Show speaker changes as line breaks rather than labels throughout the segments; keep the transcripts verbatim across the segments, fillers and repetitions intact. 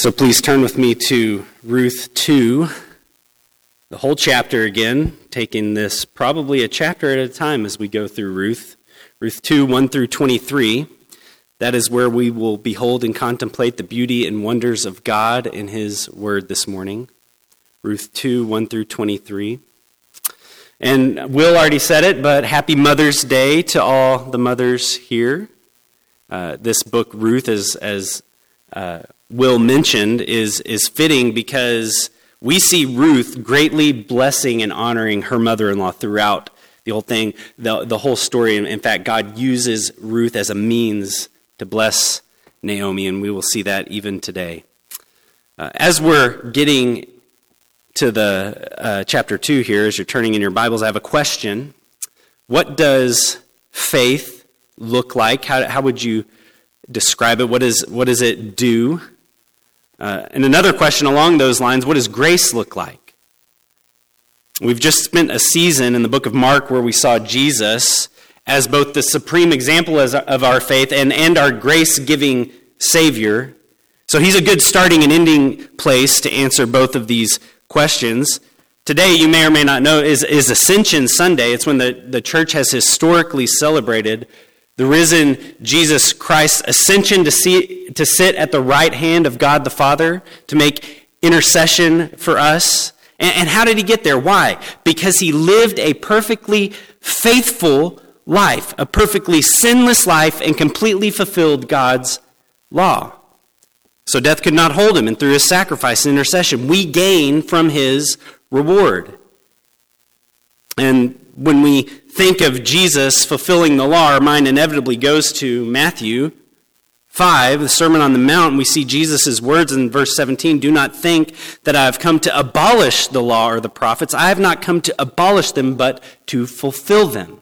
So please turn with me to Ruth two, the whole chapter again, taking this probably a chapter at a time as we go through Ruth. Ruth two, one through twenty-three. That is where we will behold and contemplate the beauty and wonders of God in His Word this morning. Ruth two, one through twenty-three. And Will already said it, but happy Mother's Day to all the mothers here. Uh, this book, Ruth, as as uh, Will mentioned, is is fitting because we see Ruth greatly blessing and honoring her mother-in-law throughout the whole thing, the, the whole story. In fact, God uses Ruth as a means to bless Naomi, and we will see that even today. Uh, as we're getting to the uh, chapter two here, as you're turning in your Bibles, I have a question. What does faith look like? How, how would you describe it? What, is, what does it do? Uh, and another question along those lines, what does grace look like? We've just spent a season in the book of Mark where we saw Jesus as both the supreme example as, of our faith and, and our grace-giving Savior. So he's a good starting and ending place to answer both of these questions. Today, you may or may not know, is, is Ascension Sunday. It's when the, the church has historically celebrated the risen Jesus Christ's ascension to see to sit at the right hand of God the Father, to make intercession for us. And, and how did he get there? Why? Because he lived a perfectly faithful life, a perfectly sinless life, and completely fulfilled God's law. So death could not hold him, and through his sacrifice and intercession, we gain from his reward. And when we think of Jesus fulfilling the law, our mind inevitably goes to Matthew five, the Sermon on the Mount. We see Jesus' words in verse seventeen, "Do not think that I have come to abolish the law or the prophets. I have not come to abolish them, but to fulfill them."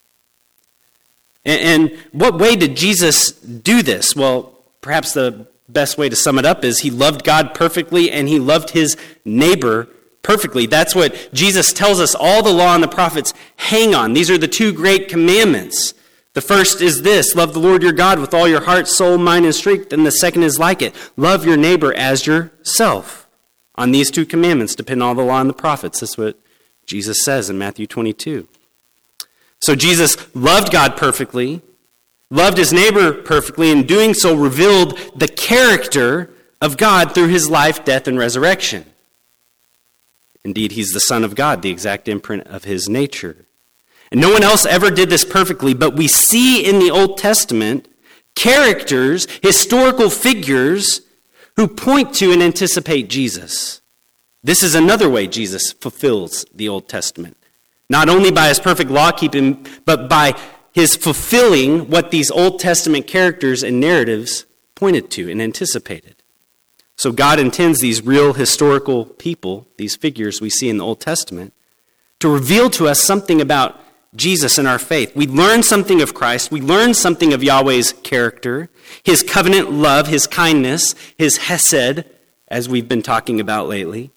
And, and what way did Jesus do this? Well, perhaps the best way to sum it up is he loved God perfectly and he loved his neighbor perfectly. That's what Jesus tells us all the law and the prophets hang on. These are the two great commandments. The first is this: love the Lord your God with all your heart, soul, mind, and strength. And the second is like it: love your neighbor as yourself. On these two commandments depend all the law and the prophets. That's what Jesus says in Matthew twenty-two. So Jesus loved God perfectly, loved his neighbor perfectly, and doing so revealed the character of God through his life, death, and resurrection. Indeed, he's the Son of God, the exact imprint of his nature. And no one else ever did this perfectly, but we see in the Old Testament characters, historical figures, who point to and anticipate Jesus. This is another way Jesus fulfills the Old Testament. Not only by his perfect law-keeping, but by his fulfilling what these Old Testament characters and narratives pointed to and anticipated. So God intends these real historical people, these figures we see in the Old Testament, to reveal to us something about Jesus and our faith. We learn something of Christ. We learn something of Yahweh's character, his covenant love, his kindness, his hesed, as we've been talking about lately.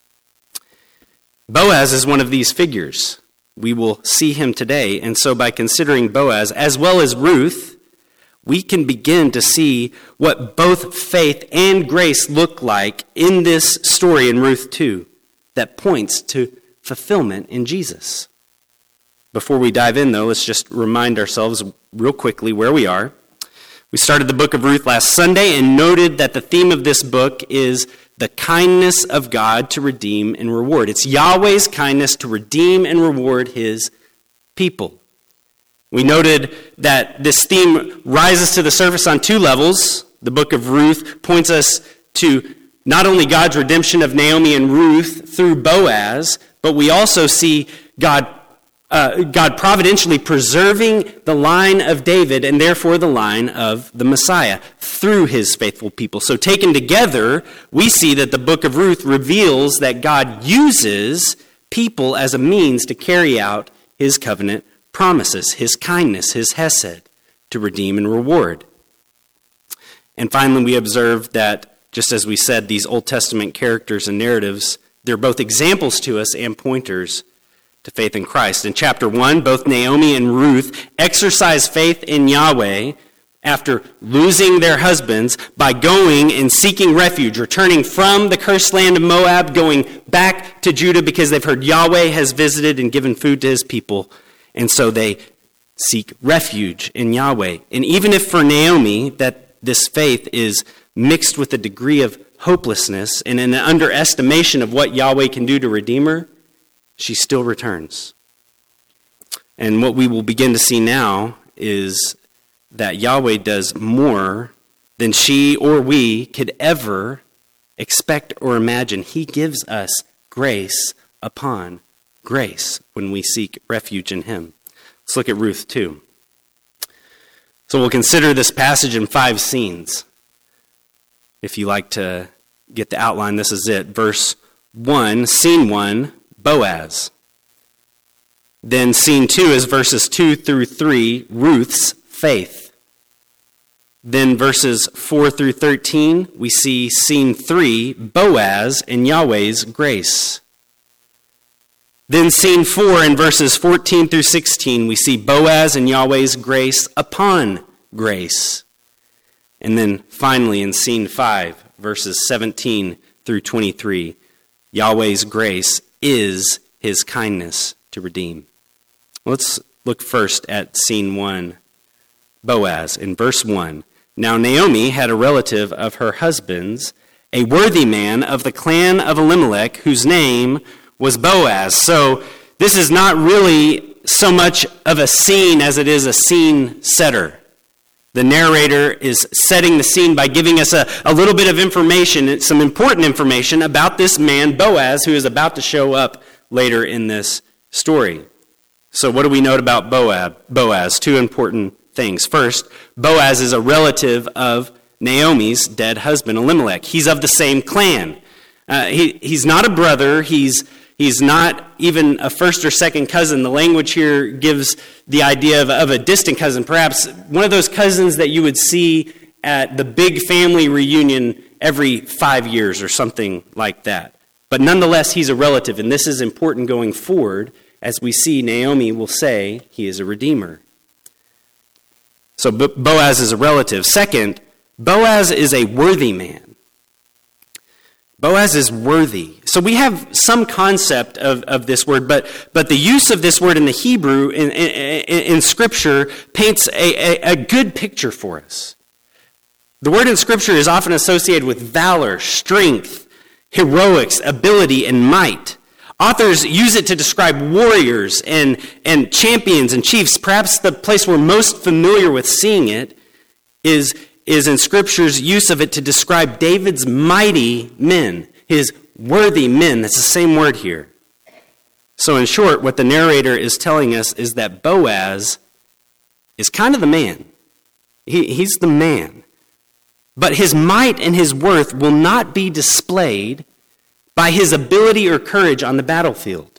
Boaz is one of these figures. We will see him today. And so by considering Boaz, as well as Ruth, we can begin to see what both faith and grace look like in this story in Ruth two that points to fulfillment in Jesus. Before we dive in, though, let's just remind ourselves real quickly where we are. We started the book of Ruth last Sunday and noted that the theme of this book is the kindness of God to redeem and reward. It's Yahweh's kindness to redeem and reward his people. We noted that this theme rises to the surface on two levels. The book of Ruth points us to not only God's redemption of Naomi and Ruth through Boaz, but we also see God, uh, God providentially preserving the line of David and therefore the line of the Messiah through his faithful people. So taken together, we see that the book of Ruth reveals that God uses people as a means to carry out his covenant promises, his kindness, his hesed, to redeem and reward. And finally, we observe that, just as we said, these Old Testament characters and narratives, they're both examples to us and pointers to faith in Christ. In chapter one, both Naomi and Ruth exercise faith in Yahweh after losing their husbands by going and seeking refuge, returning from the cursed land of Moab, going back to Judah because they've heard Yahweh has visited and given food to his people. And so they seek refuge in Yahweh. And even if for Naomi that this faith is mixed with a degree of hopelessness and an underestimation of what Yahweh can do to redeem her, she still returns. And what we will begin to see now is that Yahweh does more than she or we could ever expect or imagine. He gives us grace upon grace when we seek refuge in him. Let's look at Ruth two. So we'll consider this passage in five scenes. If you like to get the outline, this is it. Verse one, scene one, Boaz. Then scene two is verses two through three, Ruth's faith. Then verses four through thirteen, we see scene three, Boaz and Yahweh's grace. Then scene four in verses fourteen through sixteen, we see Boaz and Yahweh's grace upon grace. And then finally in scene five, verses seventeen through twenty-three, Yahweh's grace is his kindness to redeem. Let's look first at scene one, Boaz, in verse one. Now Naomi had a relative of her husband's, a worthy man of the clan of Elimelech, whose name was Boaz. So this is not really so much of a scene as it is a scene setter. The narrator is setting the scene by giving us a, a little bit of information, some important information about this man, Boaz, who is about to show up later in this story. So what do we note about Boaz? Boaz, two important things. First, Boaz is a relative of Naomi's dead husband, Elimelech. He's of the same clan. Uh, he, he's not a brother. He's He's not even a first or second cousin. The language here gives the idea of, of a distant cousin, perhaps one of those cousins that you would see at the big family reunion every five years or something like that. But nonetheless, he's a relative, and this is important going forward. As we see, Naomi will say he is a redeemer. So Boaz is a relative. Second, Boaz is a worthy man. Boaz is worthy. So we have some concept of, of this word, but, but the use of this word in the Hebrew in, in, in Scripture paints a, a, a good picture for us. The word in Scripture is often associated with valor, strength, heroics, ability, and might. Authors use it to describe warriors and, and champions and chiefs. Perhaps the place we're most familiar with seeing it is is in Scripture's use of it to describe David's mighty men, his worthy men. That's the same word here. So in short, what the narrator is telling us is that Boaz is kind of the man. He, he's the man. But his might and his worth will not be displayed by his ability or courage on the battlefield.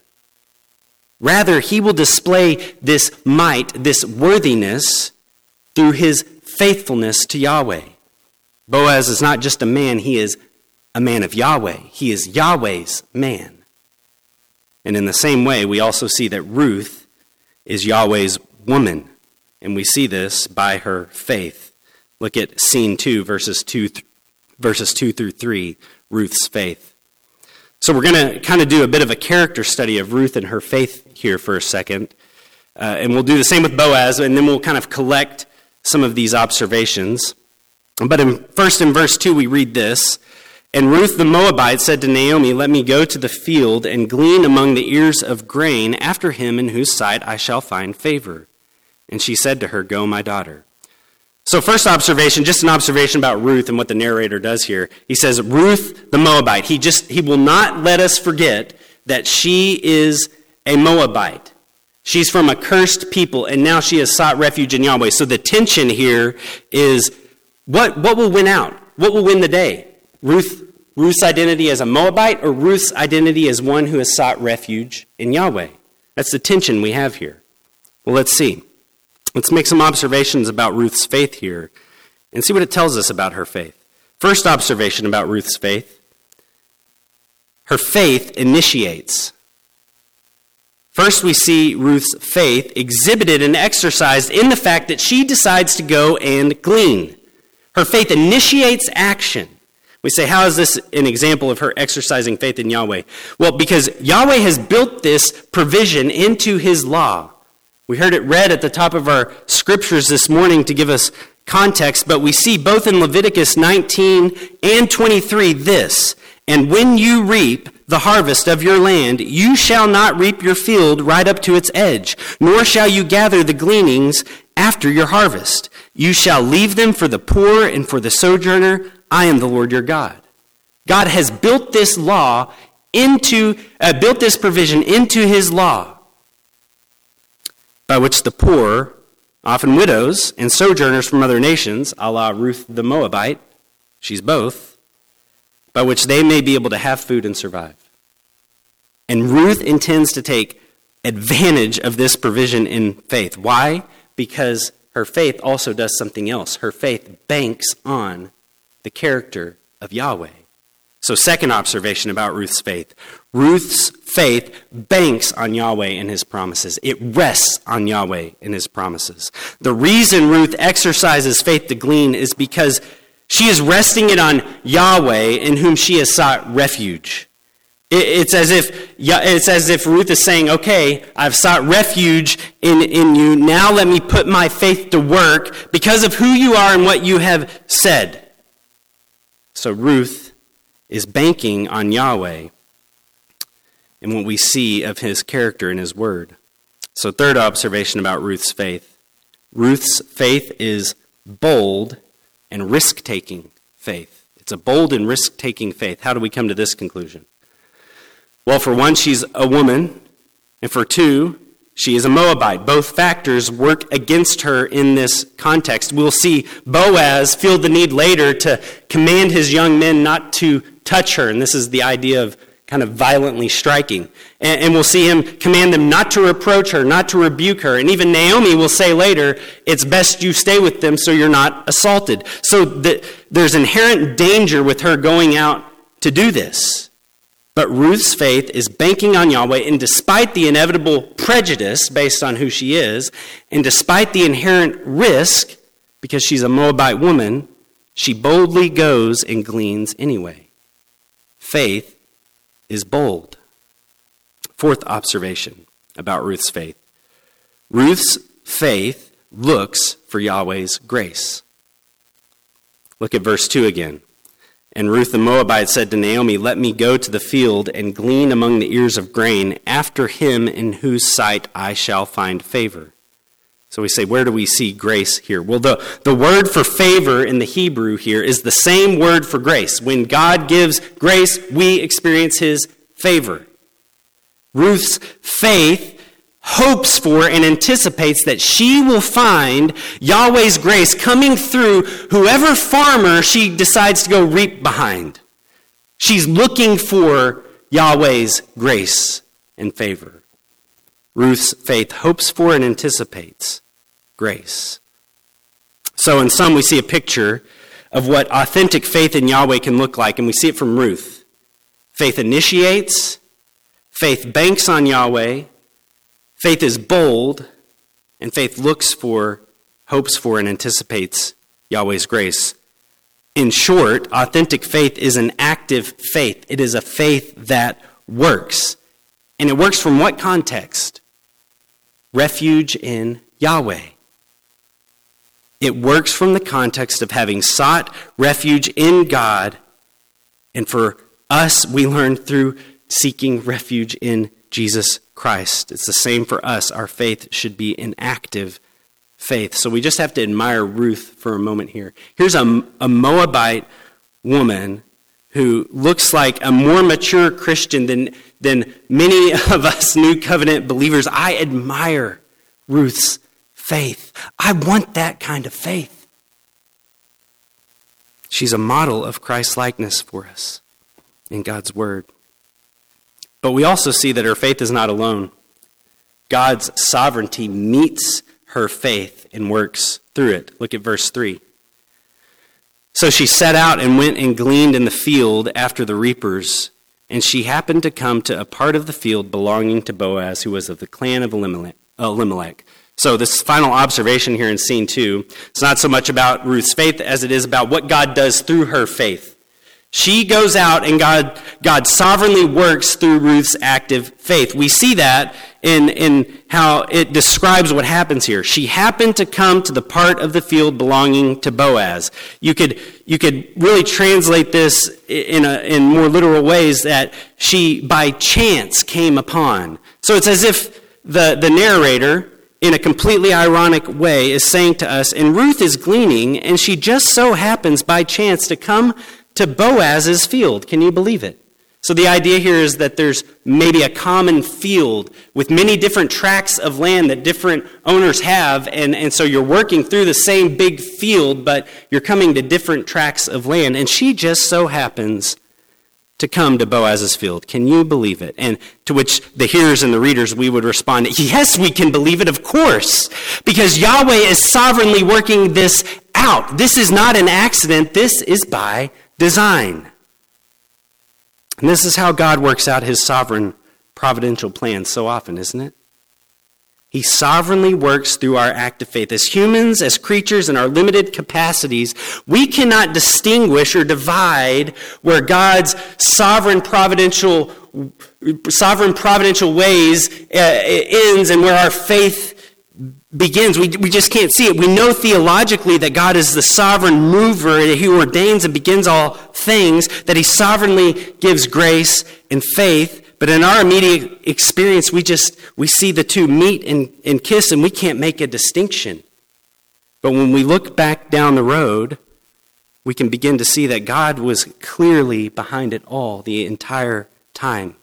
Rather, he will display this might, this worthiness, through his faithfulness to Yahweh. Boaz is not just a man, he is a man of Yahweh. He is Yahweh's man. And in the same way, we also see that Ruth is Yahweh's woman. And we see this by her faith. Look at scene two, verses two, th- verses two through three, Ruth's faith. So we're going to kind of do a bit of a character study of Ruth and her faith here for a second. Uh, and we'll do the same with Boaz, and then we'll kind of collect some of these observations. But in, first in verse two, we read this. And Ruth the Moabite said to Naomi, "Let me go to the field and glean among the ears of grain after him in whose sight I shall find favor." And she said to her, "Go, my daughter." So first observation, just an observation about Ruth and what the narrator does here. He says, Ruth the Moabite. He just he will not let us forget that she is a Moabite. She's from a cursed people, and now she has sought refuge in Yahweh. So the tension here is, what, what will win out? What will win the day? Ruth, Ruth's identity as a Moabite, or Ruth's identity as one who has sought refuge in Yahweh? That's the tension we have here. Well, let's see. Let's make some observations about Ruth's faith here and see what it tells us about her faith. First observation about Ruth's faith. Her faith initiates. First, we see Ruth's faith exhibited and exercised in the fact that she decides to go and glean. Her faith initiates action. We say, how is this an example of her exercising faith in Yahweh? Well, because Yahweh has built this provision into his law. We heard it read at the top of our scriptures this morning to give us context, but we see both in Leviticus nineteen and twenty-three this, and when you reap the harvest of your land, you shall not reap your field right up to its edge, nor shall you gather the gleanings after your harvest. You shall leave them for the poor and for the sojourner. I am the Lord your God. God has built this law into, uh, built this provision into his law, by which the poor, often widows and sojourners from other nations, a la Ruth the Moabite, she's both, by which they may be able to have food and survive. And Ruth intends to take advantage of this provision in faith. Why? Because her faith also does something else. Her faith banks on the character of Yahweh. So second observation about Ruth's faith. Ruth's faith banks on Yahweh and his promises. It rests on Yahweh and his promises. The reason Ruth exercises faith to glean is because she is resting it on Yahweh in whom she has sought refuge. It's as if it's as if Ruth is saying, okay, I've sought refuge in, in you. Now let me put my faith to work because of who you are and what you have said. So Ruth is banking on Yahweh and what we see of his character in his word. So third observation about Ruth's faith. Ruth's faith is bold and risk-taking faith. It's a bold and risk-taking faith. How do we come to this conclusion? Well, for one, she's a woman, and for two, she is a Moabite. Both factors work against her in this context. We'll see Boaz feel the need later to command his young men not to touch her, and this is the idea of kind of violently striking. And, and we'll see him command them not to reproach her, not to rebuke her. And even Naomi will say later, it's best you stay with them so you're not assaulted. So the, there's inherent danger with her going out to do this. But Ruth's faith is banking on Yahweh, and despite the inevitable prejudice based on who she is, and despite the inherent risk, because she's a Moabite woman, she boldly goes and gleans anyway. Faith is bold. Fourth observation about Ruth's faith. Ruth's faith looks for Yahweh's grace. Look at verse two again. And Ruth the Moabite said to Naomi, let me go to the field and glean among the ears of grain after him in whose sight I shall find favor. So we say, where do we see grace here? Well, the, the word for favor in the Hebrew here is the same word for grace. When God gives grace, we experience his favor. Ruth's faith hopes for and anticipates that she will find Yahweh's grace coming through whoever farmer she decides to go reap behind. She's looking for Yahweh's grace and favor. Ruth's faith hopes for and anticipates grace. So in sum, we see a picture of what authentic faith in Yahweh can look like, and we see it from Ruth. Faith initiates, faith banks on Yahweh, faith is bold, and faith looks for, hopes for, and anticipates Yahweh's grace. In short, authentic faith is an active faith. It is a faith that works. And it works from what context? Refuge in Yahweh. It works from the context of having sought refuge in God, and for us, we learn through seeking refuge in Jesus Christ. It's the same for us. Our faith should be an active faith. So we just have to admire Ruth for a moment here. Here's a, a Moabite woman who looks like a more mature Christian than, than many of us New Covenant believers. I admire Ruth's faith. I want that kind of faith. She's a model of Christ-likeness for us in God's Word. But we also see that her faith is not alone. God's sovereignty meets her faith and works through it. Look at verse three. So she set out and went and gleaned in the field after the reapers, and she happened to come to a part of the field belonging to Boaz, who was of the clan of Elimelech. So this final observation here in scene two, it's not so much about Ruth's faith as it is about what God does through her faith. She goes out and God God sovereignly works through Ruth's active faith. We see that in, in how it describes what happens here. She happened to come to the part of the field belonging to Boaz. You could you could really translate this in a, in more literal ways, that she by chance came upon. So it's as if the, the narrator, in a completely ironic way, is saying to us, and Ruth is gleaning, and she just so happens by chance to come to Boaz's field. Can you believe it? So the idea here is that there's maybe a common field with many different tracts of land that different owners have, and, and so you're working through the same big field, but you're coming to different tracts of land, and she just so happens to come to Boaz's field. Can you believe it? And to which the hearers and the readers, we would respond, yes, we can believe it, of course, because Yahweh is sovereignly working this out. This is not an accident. This is by design. And this is how God works out his sovereign providential plans so often, isn't it? He sovereignly works through our act of faith. As humans, as creatures in our limited capacities, we cannot distinguish or divide where God's sovereign providential sovereign providential ways uh, ends and where our faith begins. We, we just can't see it. We know theologically that God is the sovereign mover, that he ordains and begins all things, that he sovereignly gives grace and faith. But in our immediate experience, we just, we see the two meet and, and kiss, and we can't make a distinction. But when we look back down the road, we can begin to see that God was clearly behind it all the entire time.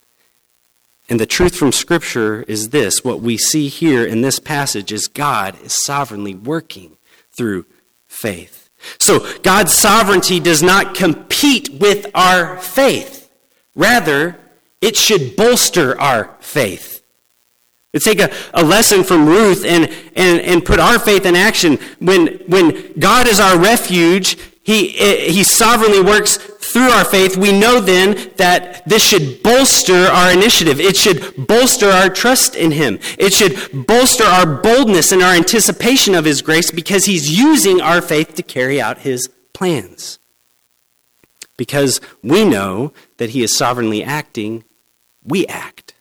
And the truth from Scripture is this: what we see here in this passage is God is sovereignly working through faith. So God's sovereignty does not compete with our faith. Rather, it should bolster our faith. Let's take a, a lesson from Ruth and, and, and put our faith in action. When, when God is our refuge, he, he sovereignly works through our faith. We know then that this should bolster our initiative. It should bolster our trust in him. It should bolster our boldness and our anticipation of his grace, because he's using our faith to carry out his plans. Because we know that he is sovereignly acting, we act.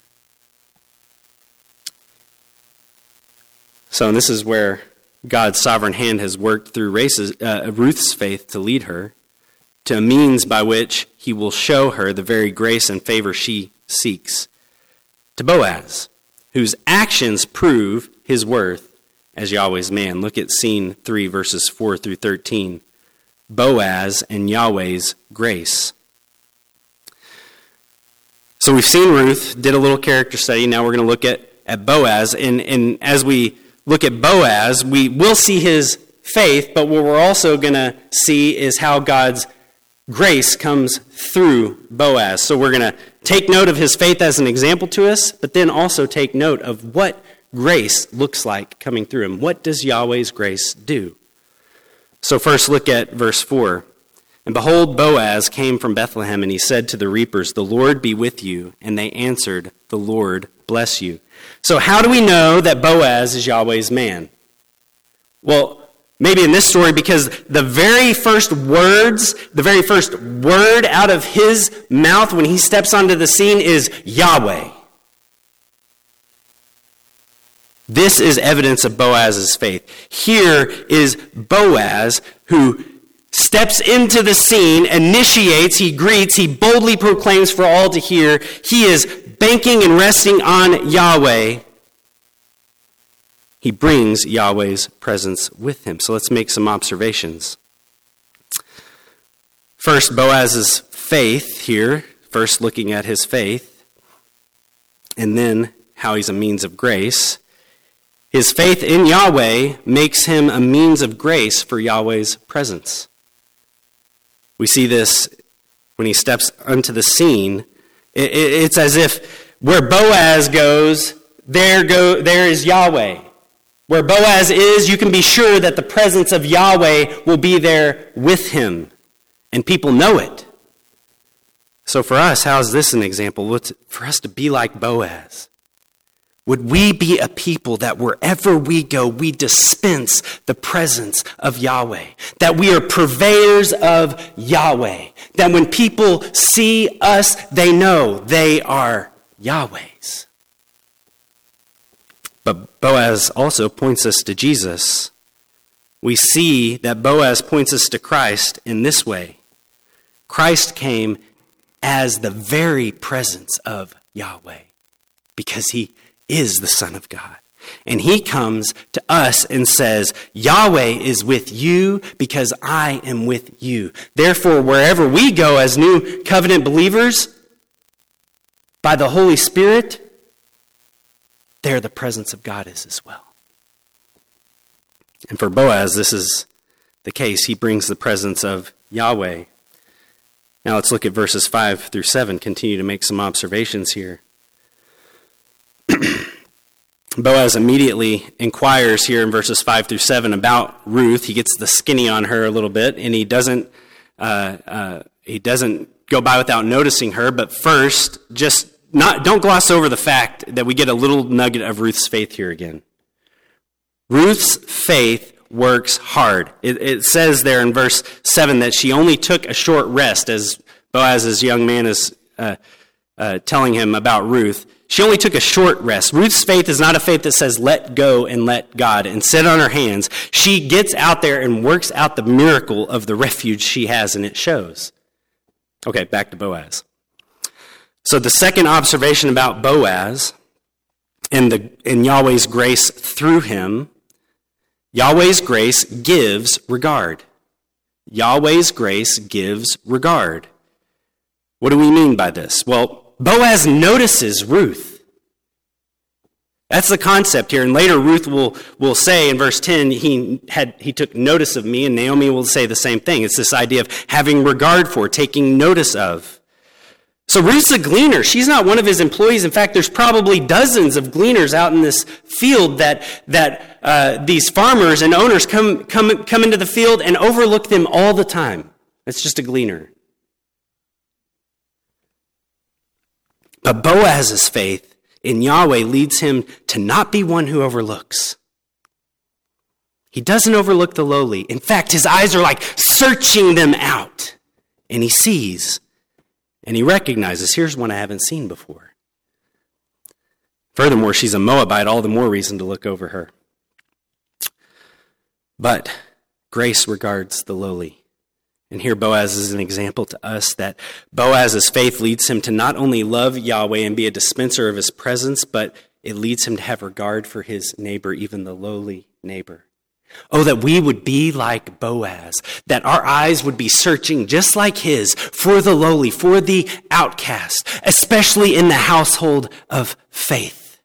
So this is where God's sovereign hand has worked through Race's, uh, Ruth's faith to lead her to a means by which he will show her the very grace and favor she seeks. To Boaz, whose actions prove his worth as Yahweh's man. Look at scene three, verses four through thirteen. Boaz and Yahweh's grace. So we've seen Ruth, did a little character study. Now we're going to look at, at Boaz. And, and as we look at Boaz, we will see his faith, but what we're also going to see is how God's grace comes through Boaz. So we're going to take note of his faith as an example to us, but then also take note of what grace looks like coming through him. What does Yahweh's grace do? So first look at verse four. And behold, Boaz came from Bethlehem, and he said to the reapers, "The Lord be with you." And they answered, "The Lord bless you." So how do we know that Boaz is Yahweh's man? Well, maybe in this story, because the very first words, the very first word out of his mouth when he steps onto the scene is Yahweh. This is evidence of Boaz's faith. Here is Boaz who steps into the scene, initiates, he greets, he boldly proclaims for all to hear. He is banking and resting on Yahweh. He brings Yahweh's presence with him. So let's make some observations. First, Boaz's faith here, first looking at his faith, and then how he's a means of grace. His faith in Yahweh makes him a means of grace for Yahweh's presence. We see this when he steps onto the scene. It's as if where Boaz goes, there go there is Yahweh. Where Boaz is, you can be sure that the presence of Yahweh will be there with him. And people know it. So for us, how is this an example? What's for us to be like Boaz? Would we be a people that wherever we go, we dispense the presence of Yahweh? That we are purveyors of Yahweh? That when people see us, they know they are Yahweh's? But Boaz also points us to Jesus. We see that Boaz points us to Christ in this way. Christ came as the very presence of Yahweh because he is the Son of God. And he comes to us and says, Yahweh is with you because I am with you. Therefore, wherever we go as new covenant believers, by the Holy Spirit, there the presence of God is as well. And for Boaz, this is the case. He brings the presence of Yahweh. Now let's look at verses five through seven, continue to make some observations here. Boaz immediately inquires here in verses five through seven about Ruth. He gets the skinny on her a little bit, and he doesn't uh, uh, he doesn't go by without noticing her. But first, just not don't gloss over the fact that we get a little nugget of Ruth's faith here again. Ruth's faith works hard. It, it says there in verse seven that she only took a short rest, as Boaz's young man is uh, uh, telling him about Ruth. She only took a short rest. Ruth's faith is not a faith that says let go and let God and sit on her hands. She gets out there and works out the miracle of the refuge she has, and it shows. Okay, back to Boaz. So the second observation about Boaz and the and Yahweh's grace through him, Yahweh's grace gives regard. Yahweh's grace gives regard. What do we mean by this? Well, Boaz notices Ruth. That's the concept here. And later Ruth will, will say in verse ten, he had he took notice of me, and Naomi will say the same thing. It's this idea of having regard for, taking notice of. So Ruth's a gleaner. She's not one of his employees. In fact, there's probably dozens of gleaners out in this field that that uh, these farmers and owners come come come into the field and overlook them all the time. It's just a gleaner. But Boaz's faith in Yahweh leads him to not be one who overlooks. He doesn't overlook the lowly. In fact, his eyes are like searching them out, and he sees. And he recognizes, here's one I haven't seen before. Furthermore, she's a Moabite, all the more reason to look over her. But grace regards the lowly. And here Boaz is an example to us that Boaz's faith leads him to not only love Yahweh and be a dispenser of his presence, but it leads him to have regard for his neighbor, even the lowly neighbor. Oh, that we would be like Boaz, that our eyes would be searching just like his for the lowly, for the outcast, especially in the household of faith.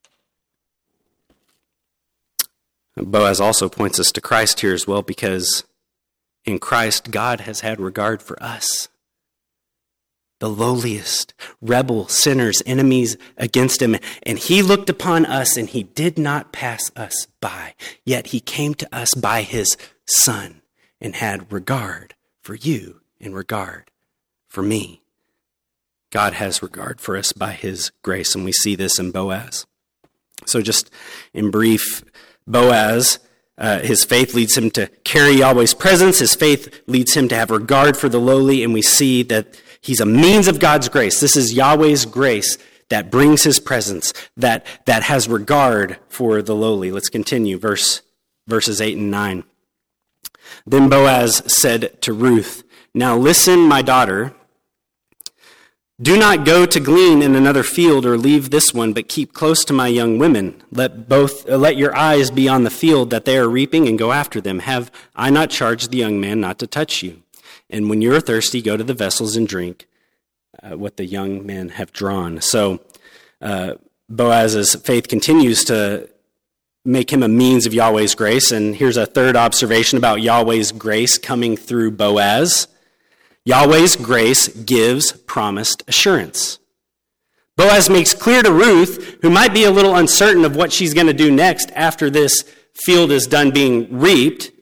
Boaz also points us to Christ here as well, because in Christ, God has had regard for us. The lowliest, rebel, sinners, enemies against him. And he looked upon us and he did not pass us by. Yet he came to us by his Son and had regard for you and regard for me. God has regard for us by his grace, and we see this in Boaz. So just in brief, Boaz, uh, his faith leads him to carry Yahweh's presence. His faith leads him to have regard for the lowly, and we see that he's a means of God's grace. This is Yahweh's grace that brings his presence, that, that has regard for the lowly. Let's continue, verse verses eight and nine. Then Boaz said to Ruth, "Now listen, my daughter. Do not go to glean in another field or leave this one, but keep close to my young women. Let both uh, let your eyes be on the field that they are reaping, and go after them. Have I not charged the young man not to touch you? And when you are thirsty, go to the vessels and drink uh, what the young men have drawn." So uh, Boaz's faith continues to make him a means of Yahweh's grace. And here's a third observation about Yahweh's grace coming through Boaz. Yahweh's grace gives promised assurance. Boaz makes clear to Ruth, who might be a little uncertain of what she's going to do next after this field is done being reaped,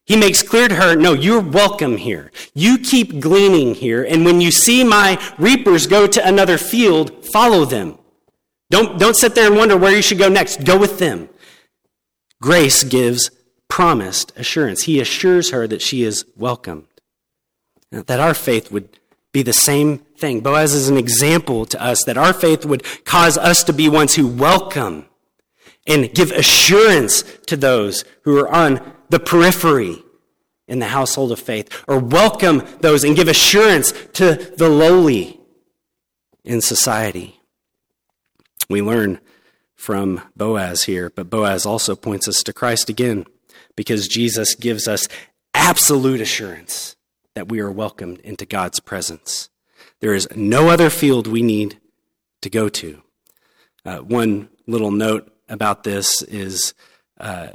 He makes clear to her, no, you're welcome here. You keep gleaning here, and when you see my reapers go to another field, follow them. Don't, don't sit there and wonder where you should go next. Go with them. Grace gives promised assurance. He assures her that she is welcomed. That our faith would be the same thing. Boaz is an example to us that our faith would cause us to be ones who welcome and give assurance to those who are on the periphery in the household of faith, or welcome those and give assurance to the lowly in society. We learn from Boaz here, but Boaz also points us to Christ again, because Jesus gives us absolute assurance that we are welcomed into God's presence. There is no other field we need to go to. Uh, one little note about this is uh,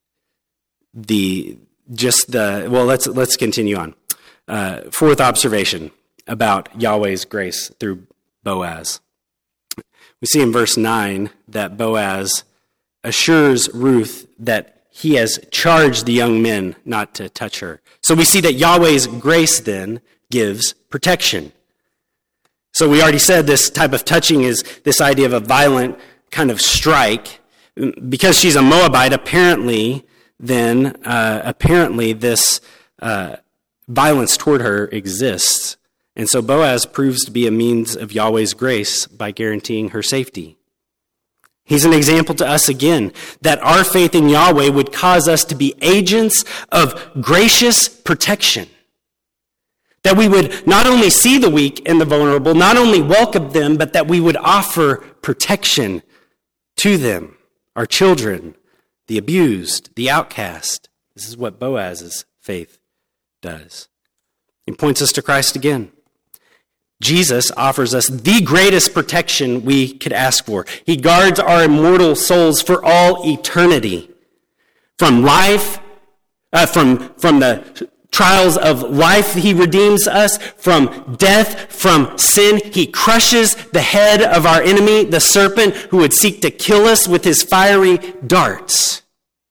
the just the well. Let's let's continue on. Uh, fourth observation about Yahweh's grace through Boaz. We see in verse nine that Boaz assures Ruth that he has charged the young men not to touch her. So we see that Yahweh's grace then gives protection. So we already said this type of touching is this idea of a violent kind of strike. Because she's a Moabite, apparently, then, uh, apparently this uh, violence toward her exists. And so Boaz proves to be a means of Yahweh's grace by guaranteeing her safety. He's an example to us again that our faith in Yahweh would cause us to be agents of gracious protection. That we would not only see the weak and the vulnerable, not only welcome them, but that we would offer protection to them, our children, the abused, the outcast. This is what Boaz's faith does. He points us to Christ again. Jesus offers us the greatest protection we could ask for. He guards our immortal souls for all eternity. From life, uh, from, from the trials of life, he redeems us. From death, from sin, he crushes the head of our enemy, the serpent who would seek to kill us with his fiery darts.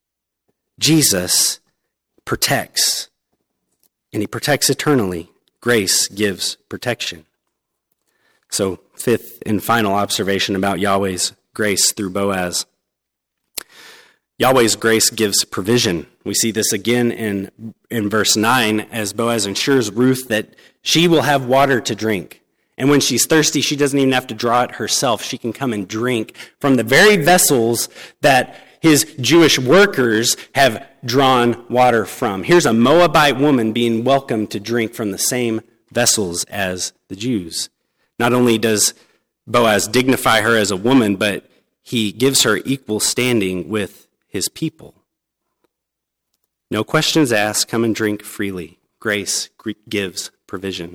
Jesus protects, and he protects eternally. Grace gives protection. So, fifth and final observation about Yahweh's grace through Boaz. Yahweh's grace gives provision. We see this again in, in verse nine as Boaz ensures Ruth that she will have water to drink. And when she's thirsty, she doesn't even have to draw it herself. She can come and drink from the very vessels that his Jewish workers have drawn water from. Here's a Moabite woman being welcomed to drink from the same vessels as the Jews. Not only does Boaz dignify her as a woman, but he gives her equal standing with his people. No questions asked, come and drink freely. Grace gives provision.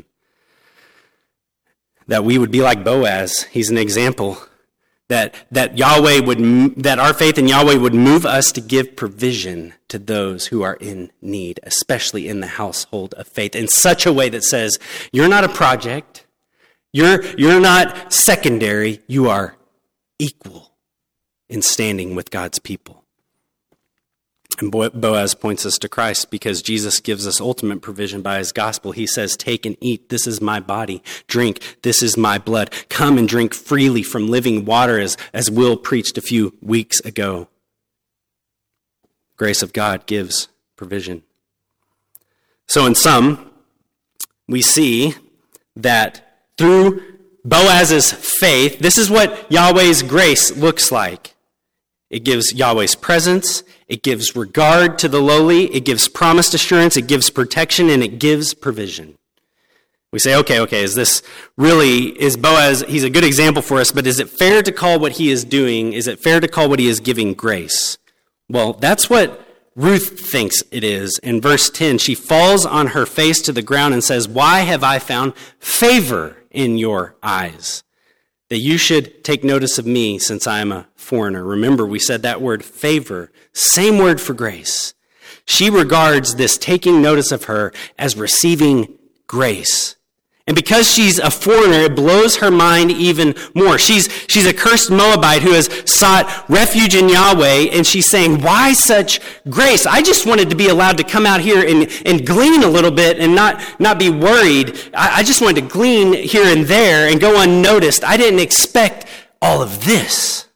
That we would be like Boaz, he's an example. That that Yahweh would, that our faith in Yahweh would move us to give provision to those who are in need, especially in the household of faith, in such a way that says, you're not a project, you're, you're not secondary, you are equal in standing with God's people. And Boaz points us to Christ because Jesus gives us ultimate provision by his gospel. He says, take and eat. This is my body. Drink. This is my blood. Come and drink freely from living water, as, as Will preached a few weeks ago. Grace of God gives provision. So in sum, we see that through Boaz's faith, this is what Yahweh's grace looks like. It gives Yahweh's presence, it gives regard to the lowly, it gives promised assurance, it gives protection, and it gives provision. We say, okay, okay, is this really, is Boaz, he's a good example for us, but is it fair to call what he is doing, is it fair to call what he is giving grace? Well, that's what Ruth thinks it is. In verse ten, she falls on her face to the ground and says, why have I found favor in your eyes, that you should take notice of me since I am a foreigner? Remember, we said that word favor, same word for grace. She regards this taking notice of her as receiving grace. And because she's a foreigner, it blows her mind even more. She's, she's a cursed Moabite who has sought refuge in Yahweh, and she's saying, why such grace? I just wanted to be allowed to come out here and, and glean a little bit and not, not be worried. I, I just wanted to glean here and there and go unnoticed. I didn't expect all of this.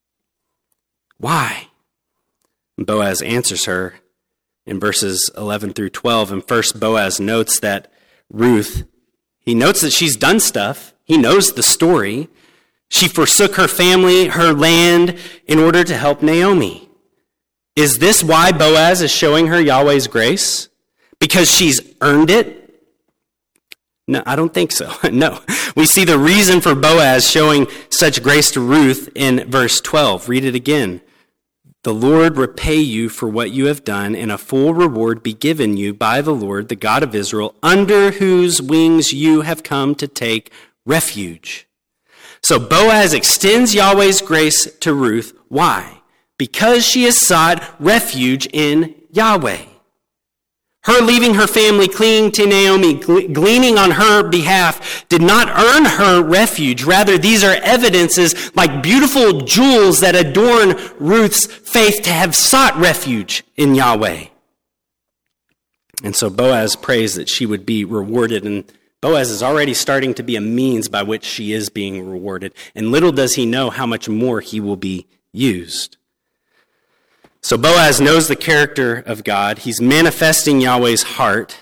Why? And Boaz answers her in verses eleven through twelve. And first, Boaz notes that Ruth, he notes that she's done stuff. He knows the story. She forsook her family, her land, in order to help Naomi. Is this why Boaz is showing her Yahweh's grace? Because she's earned it? No, I don't think so. No. We see the reason for Boaz showing such grace to Ruth in verse twelve. Read it again. The Lord repay you for what you have done, and a full reward be given you by the Lord, the God of Israel, under whose wings you have come to take refuge. So Boaz extends Yahweh's grace to Ruth. Why? Because she has sought refuge in Yahweh. Her leaving her family, clinging to Naomi, gleaning on her behalf, did not earn her refuge. Rather, these are evidences like beautiful jewels that adorn Ruth's faith to have sought refuge in Yahweh. And so Boaz prays that she would be rewarded, and Boaz is already starting to be a means by which she is being rewarded. And little does he know how much more he will be used. So Boaz knows the character of God. He's manifesting Yahweh's heart.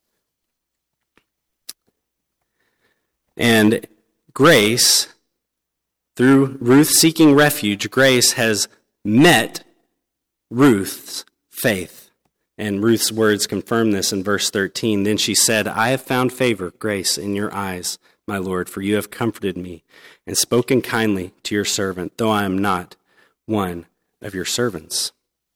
And grace, through Ruth seeking refuge, grace has met Ruth's faith. And Ruth's words confirm this in verse thirteen. Then she said, I have found favor, grace in your eyes, my Lord, for you have comforted me and spoken kindly to your servant, though I am not one of your servants.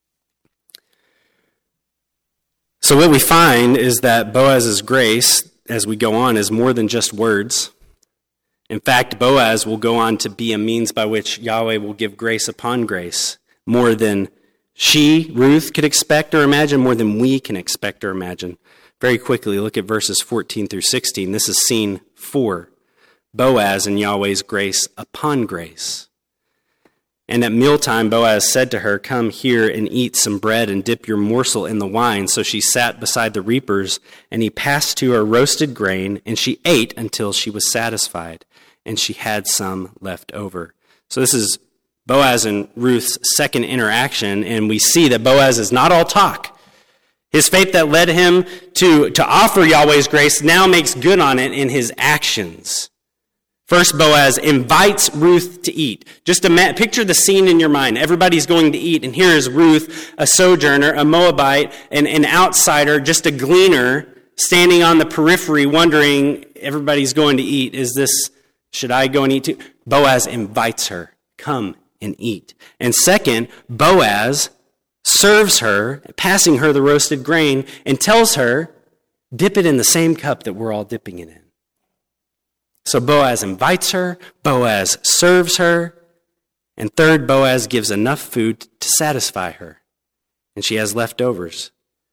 So what we find is that Boaz's grace, as we go on, is more than just words. In fact, Boaz will go on to be a means by which Yahweh will give grace upon grace, more than she, Ruth, could expect or imagine, more than we can expect or imagine. Very quickly, look at verses fourteen through sixteen. This is scene four. Boaz and Yahweh's grace upon grace. And at mealtime, Boaz said to her, come here and eat some bread and dip your morsel in the wine. So she sat beside the reapers, and he passed to her roasted grain, and she ate until she was satisfied, and she had some left over. So this is Boaz and Ruth's second interaction, and we see that Boaz is not all talk. His faith that led him to, to offer Yahweh's grace now makes good on it in his actions. First, Boaz invites Ruth to eat. Just ima- picture the scene in your mind. Everybody's going to eat, and here is Ruth, a sojourner, a Moabite, an, an outsider, just a gleaner, standing on the periphery wondering, everybody's going to eat. Is this, should I go and eat too? Boaz invites her, come and eat. And second, Boaz serves her, passing her the roasted grain, and tells her, dip it in the same cup that we're all dipping it in. So Boaz invites her, Boaz serves her, and third, Boaz gives enough food to satisfy her, and she has leftovers.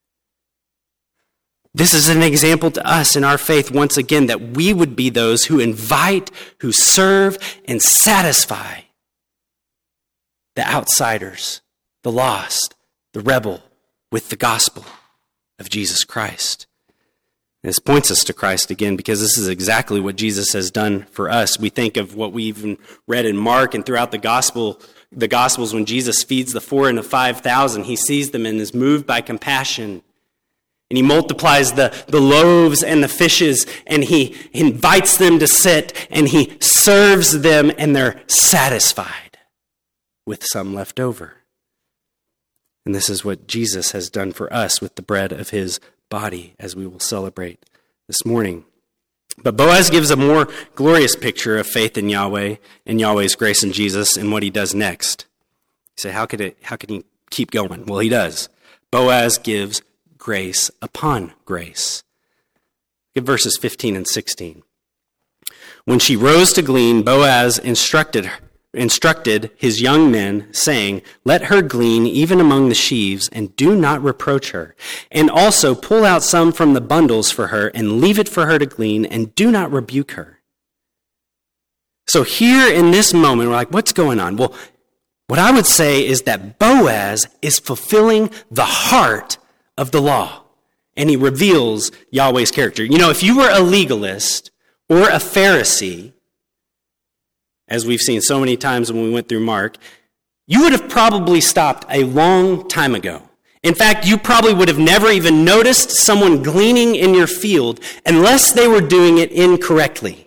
This is an example to us in our faith, once again, that we would be those who invite, who serve, and satisfy the outsiders, the lost, the rebel, with the gospel of Jesus Christ. This points us to Christ again, because this is exactly what Jesus has done for us. We think of what we even read in Mark and throughout the gospel, the Gospels, when Jesus feeds the four and the five thousand. He sees them and is moved by compassion. And he multiplies the, the loaves and the fishes, and he invites them to sit, and he serves them, and they're satisfied with some left over. And this is what Jesus has done for us with the bread of his body, as we will celebrate this morning. But Boaz gives a more glorious picture of faith in Yahweh and Yahweh's grace in Jesus and what he does next. You say, how could it, how can he keep going? Well, he does. Boaz gives grace upon grace. Look at verses fifteen and sixteen. When she rose to glean, Boaz instructed instructed his young men, saying, "Let her glean even among the sheaves, and do not reproach her. And also pull out some from the bundles for her, and leave it for her to glean, and do not rebuke her." So here in this moment, we're like, what's going on? Well, what I would say is that Boaz is fulfilling the heart of the law, and he reveals Yahweh's character. You know, if you were a legalist or a Pharisee, as we've seen so many times when we went through Mark, you would have probably stopped a long time ago. In fact, you probably would have never even noticed someone gleaning in your field unless they were doing it incorrectly.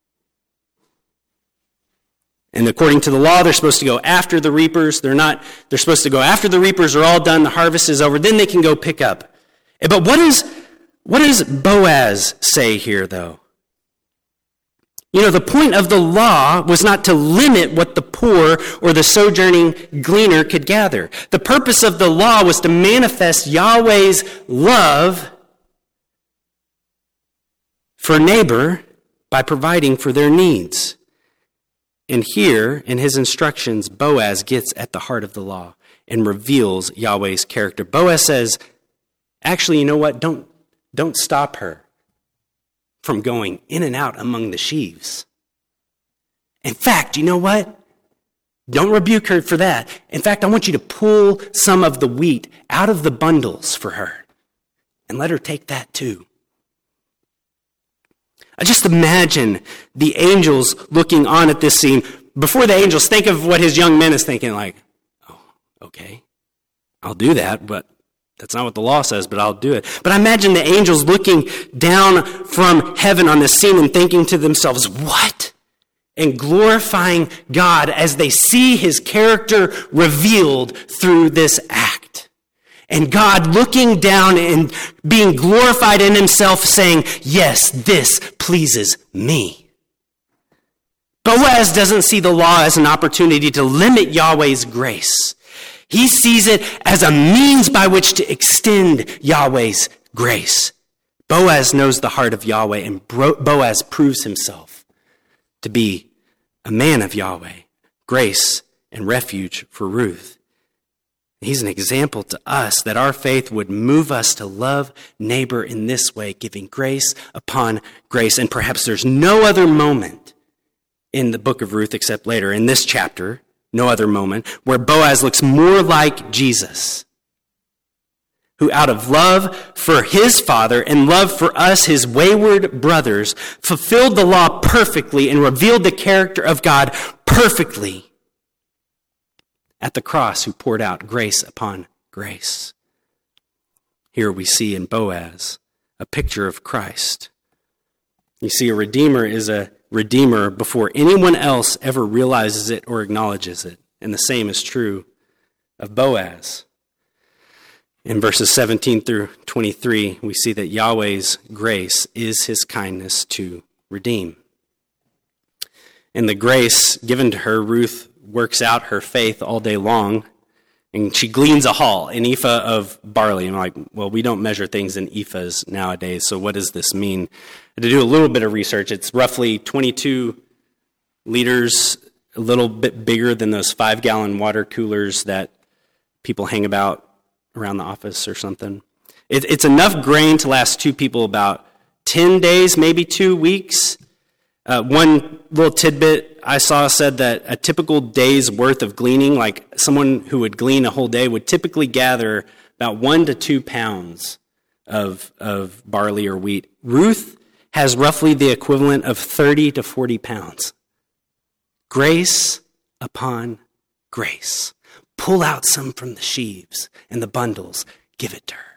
And according to the law, they're supposed to go after the reapers. They're not, they're supposed to go after the reapers are all done, the harvest is over, then they can go pick up. But what is, what does Boaz say here, though? You know, the point of the law was not to limit what the poor or the sojourning gleaner could gather. The purpose of the law was to manifest Yahweh's love for neighbor by providing for their needs. And here, in his instructions, Boaz gets at the heart of the law and reveals Yahweh's character. Boaz says, actually, you know what? Don't, don't stop her from going in and out among the sheaves. In fact, you know what? Don't rebuke her for that. In fact, I want you to pull some of the wheat out of the bundles for her and let her take that too. I just imagine the angels looking on at this scene. Before the angels, think of what his young men is thinking, like, oh, okay, I'll do that, but that's not what the law says, but I'll do it. But I imagine the angels looking down from heaven on this scene and thinking to themselves, what? And glorifying God as they see his character revealed through this act. And God looking down and being glorified in himself, saying, yes, this pleases me. Boaz doesn't see the law as an opportunity to limit Yahweh's grace. He sees it as a means by which to extend Yahweh's grace. Boaz knows the heart of Yahweh, and Boaz proves himself to be a man of Yahweh, grace and refuge for Ruth. He's an example to us that our faith would move us to love neighbor in this way, giving grace upon grace. And perhaps there's no other moment in the book of Ruth except later in this chapter, no other moment, where Boaz looks more like Jesus, who out of love for his father and love for us, his wayward brothers, fulfilled the law perfectly and revealed the character of God perfectly at the cross, who poured out grace upon grace. Here we see in Boaz a picture of Christ. You see, a redeemer is a redeemer before anyone else ever realizes it or acknowledges it. And the same is true of Boaz. In verses seventeen through twenty-three, we see that Yahweh's grace is his kindness to redeem. In the grace given to her, Ruth works out her faith all day long, and she gleans a haul, an ephah of barley. And I'm like, well, we don't measure things in ephahs nowadays, so what does this mean? To do a little bit of research, it's roughly twenty-two liters, a little bit bigger than those five-gallon water coolers that people hang about around the office or something. It, it's enough grain to last two people about ten days, maybe two weeks. Uh, one little tidbit I saw said that a typical day's worth of gleaning, like someone who would glean a whole day, would typically gather about one to two pounds of, of barley or wheat. Ruth has roughly the equivalent of thirty to forty pounds. Grace upon grace. Pull out some from the sheaves and the bundles, give it to her.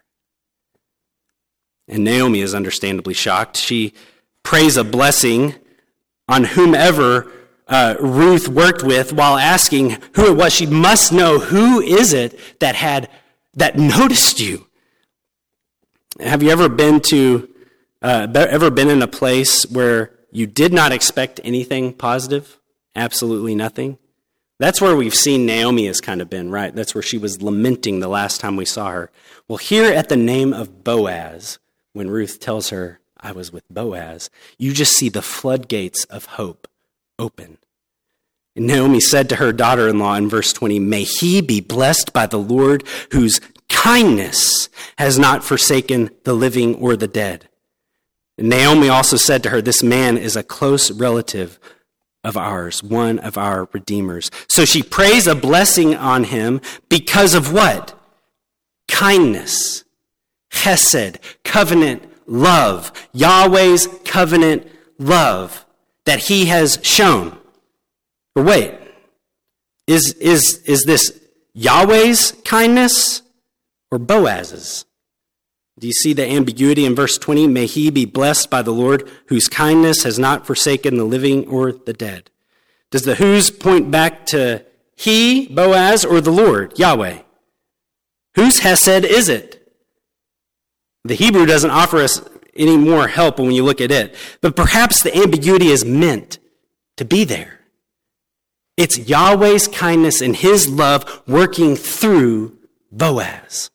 And Naomi is understandably shocked. She prays a blessing on whomever uh, Ruth worked with while asking who it was. She must know, who is it that had that noticed you? Have you ever been to uh, ever been in a place where you did not expect anything positive? Absolutely nothing. That's where we've seen Naomi has kind of been, right? That's where she was lamenting the last time we saw her. Well, here at the name of Boaz, when Ruth tells her, I was with Boaz, you just see the floodgates of hope open. And Naomi said to her daughter-in-law in verse twenty, "May he be blessed by the Lord, whose kindness has not forsaken the living or the dead." And Naomi also said to her, "This man is a close relative of ours, one of our redeemers." So she prays a blessing on him because of what? Kindness, chesed, covenant love, Yahweh's covenant love that he has shown. But wait, is, is, is this Yahweh's kindness or Boaz's? Do you see the ambiguity in verse twenty? May he be blessed by the Lord, whose kindness has not forsaken the living or the dead. Does the whose point back to he, Boaz, or the Lord, Yahweh? Whose hesed is it? The Hebrew doesn't offer us any more help when you look at it, but perhaps the ambiguity is meant to be there. It's Yahweh's kindness and his love working through Boaz.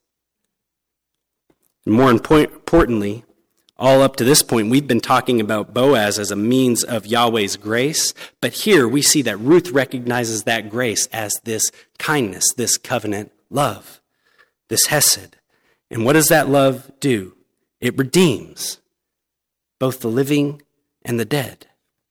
And more importantly, all up to this point, we've been talking about Boaz as a means of Yahweh's grace, but here we see that Ruth recognizes that grace as this kindness, this covenant love, this hesed. And what does that love do? It redeems both the living and the dead.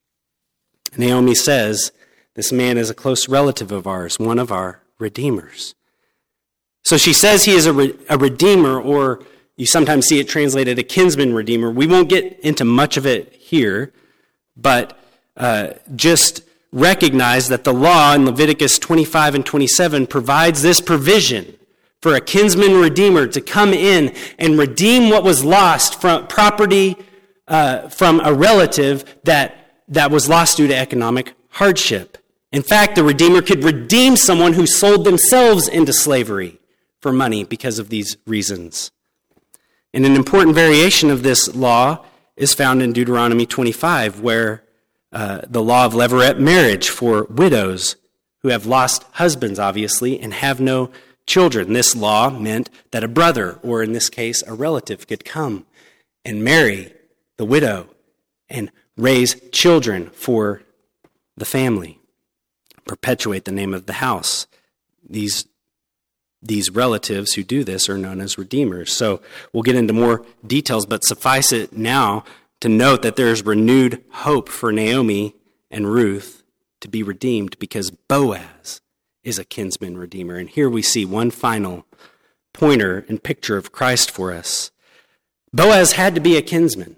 Naomi says, this man is a close relative of ours, one of our redeemers. So she says he is a, re- a redeemer, or you sometimes see it translated a kinsman redeemer. We won't get into much of it here, but uh, just recognize that the law in Leviticus twenty-five and twenty-seven provides this provision for a kinsman redeemer to come in and redeem what was lost from property uh, from a relative that, that was lost due to economic hardship. In fact, the redeemer could redeem someone who sold themselves into slavery for money because of these reasons. And an important variation of this law is found in Deuteronomy twenty-five, where uh, the law of levirate marriage for widows who have lost husbands, obviously, and have no children. This law meant that a brother, or in this case, a relative, could come and marry the widow and raise children for the family, perpetuate the name of the house. These These relatives who do this are known as redeemers. So we'll get into more details, but suffice it now to note that there is renewed hope for Naomi and Ruth to be redeemed because Boaz is a kinsman redeemer. And here we see one final pointer and picture of Christ for us. Boaz had to be a kinsman.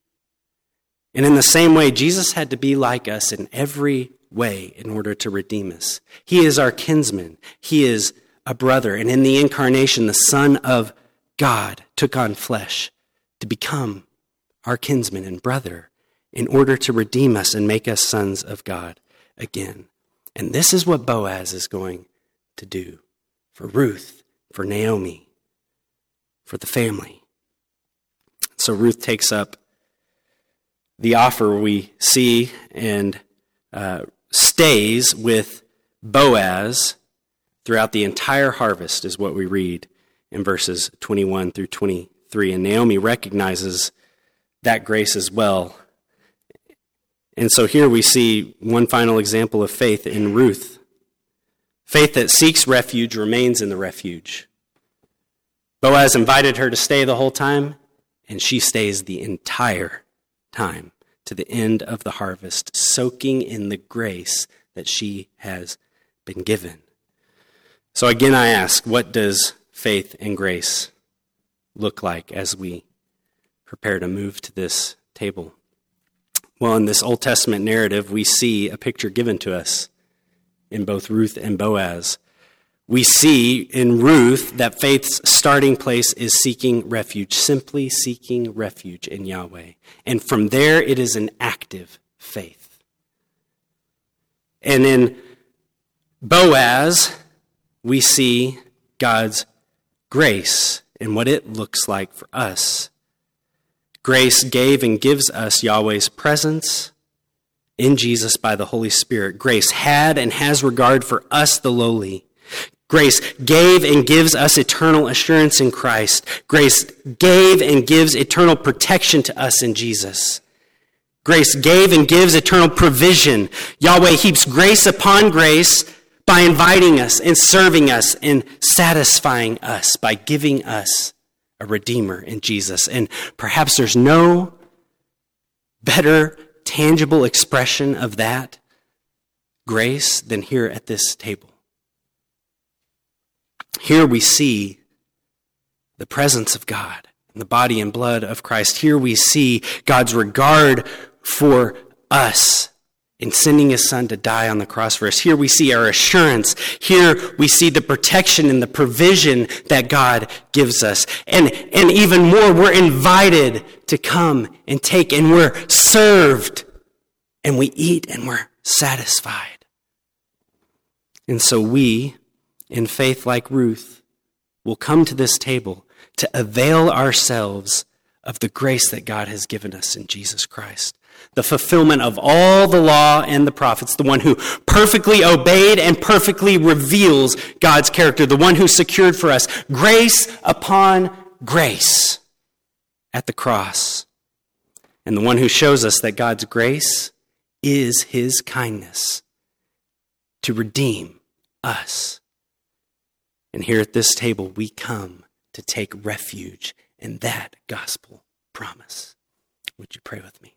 And in the same way, Jesus had to be like us in every way in order to redeem us. He is our kinsman. He is a brother. And in the incarnation, the Son of God took on flesh to become our kinsman and brother in order to redeem us and make us sons of God again. And this is what Boaz is going to do for Ruth, for Naomi, for the family. So Ruth takes up the offer we see and uh, stays with Boaz throughout the entire harvest, is what we read in verses twenty-one through twenty-three. And Naomi recognizes that grace as well. And so here we see one final example of faith in Ruth. Faith that seeks refuge remains in the refuge. Boaz invited her to stay the whole time, and she stays the entire time to the end of the harvest, soaking in the grace that she has been given. So again, I ask, what does faith and grace look like as we prepare to move to this table? Well, in this Old Testament narrative, we see a picture given to us in both Ruth and Boaz. We see in Ruth that faith's starting place is seeking refuge, simply seeking refuge in Yahweh. And from there, it is an active faith. And in Boaz, we see God's grace and what it looks like for us. Grace gave and gives us Yahweh's presence in Jesus by the Holy Spirit. Grace had and has regard for us, the lowly. Grace gave and gives us eternal assurance in Christ. Grace gave and gives eternal protection to us in Jesus. Grace gave and gives eternal provision. Yahweh heaps grace upon grace by inviting us and serving us and satisfying us by giving us a Redeemer in Jesus. And perhaps there's no better tangible expression of that grace than here at this table. Here we see the presence of God in the body and blood of Christ. Here we see God's regard for us in sending his son to die on the cross for us. Here we see our assurance. Here we see the protection and the provision that God gives us. And, and even more, we're invited to come and take, and we're served, and we eat, and we're satisfied. And so we, in faith like Ruth, will come to this table to avail ourselves of the grace that God has given us in Jesus Christ. The fulfillment of all the law and the prophets, the one who perfectly obeyed and perfectly reveals God's character, the one who secured for us grace upon grace at the cross, and the one who shows us that God's grace is his kindness to redeem us. And here at this table, we come to take refuge in that gospel promise. Would you pray with me?